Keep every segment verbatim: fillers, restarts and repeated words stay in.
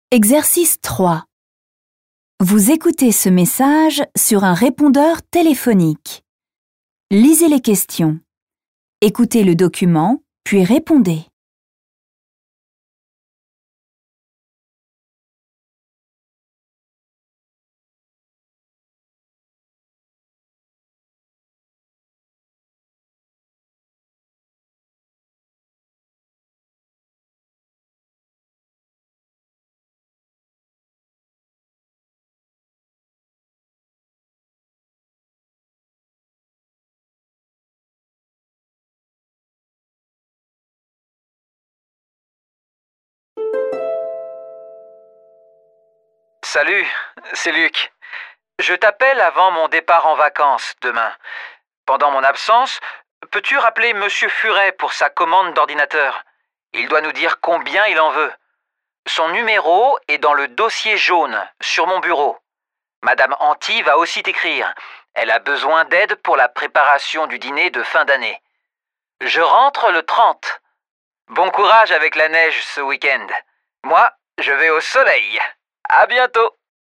Exercice trois. Vous écoutez ce message sur un répondeur téléphonique. Lisez les questions. Écoutez le document, puis répondez. Salut, c'est Luc. Je t'appelle avant mon départ en vacances demain. Pendant mon absence, peux-tu rappeler Monsieur Furet pour sa commande d'ordinateur? Il doit nous dire combien il en veut. Son numéro est dans le dossier jaune, sur mon bureau. Madame Anty va aussi t'écrire. Elle a besoin d'aide pour la préparation du dîner de fin d'année. Je rentre le trente. Bon courage avec la neige ce week-end. Moi, je vais au soleil. À bientôt.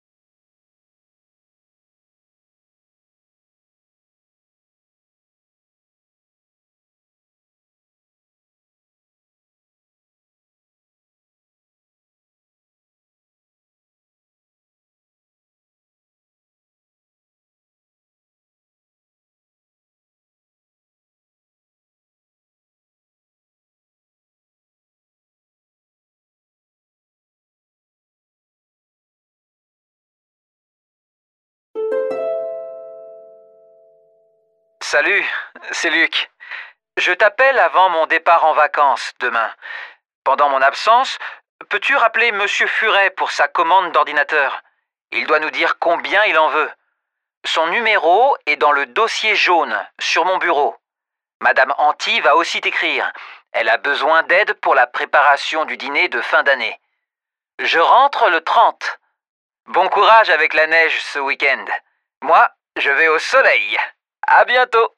Salut, c'est Luc. Je t'appelle avant mon départ en vacances demain. Pendant mon absence, peux-tu rappeler Monsieur Furet pour sa commande d'ordinateur? Il doit nous dire combien il en veut. Son numéro est dans le dossier jaune, sur mon bureau. Madame Anty va aussi t'écrire. Elle a besoin d'aide pour la préparation du dîner de fin d'année. Je rentre le trente. Bon courage avec la neige ce week-end. Moi, je vais au soleil. À bientôt.